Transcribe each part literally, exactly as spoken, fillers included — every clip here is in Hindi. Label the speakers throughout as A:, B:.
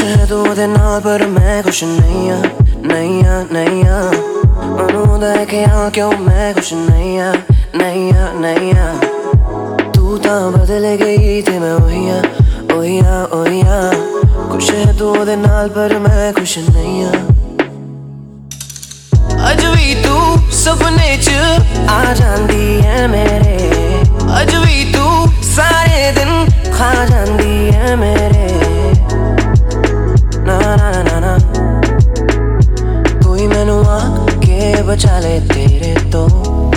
A: है तू ਉਹਦੇ ਨਾਲ पर मैं खुश नहीं आ नहीं आ नहीं आ ਉਹਨੂੰ ਦੇਖਿਆ क्यों मैं खुश नहीं आ नहीं आ नहीं आ तू ਤਾਂ बदल गई ते मैं ਉਹੀ आ ਉਹੀ आ ਉਹੀ आ खुश है तू ਉਹਦੇ ਨਾਲ पर मैं खुश नहीं आ अज भी तू सपने च आ जांदी है मेरे अज भी तू सारे दिन खा जांदी है मेरे ना ना ना ना कोई मैनू आके बचा ले तेरे तो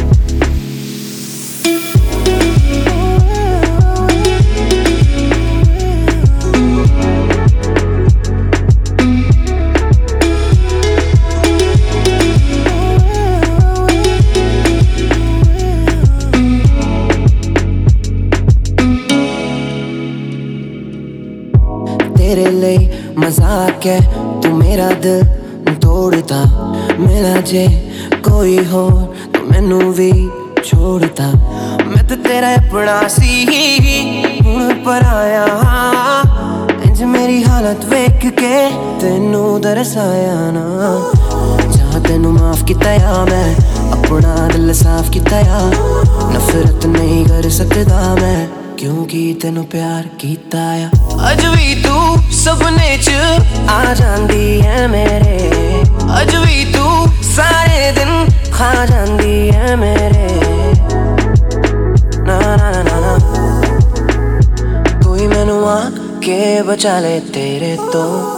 A: तेरे लिए मजाक है तू मेरा दिल तोड़ता मिला जे कोई हो तो मैनू भी छोड़ता मैं तो तेरा अपना सी हुण पराया इंज मेरी हालत वेख के तेनू दरसाया ना जहाँ तेनू माफ किता या मैं अपना दिल साफ किता या नफरत नहीं कर सकदा मैं क्योंकि तेनू प्यार कीता या अज भी तू सपने च आ जांदी है मेरे अज भी तू सारे दिन खा जांदी है मेरे ना ना ना ना कोई मैनू आके बचा ले तेरे तो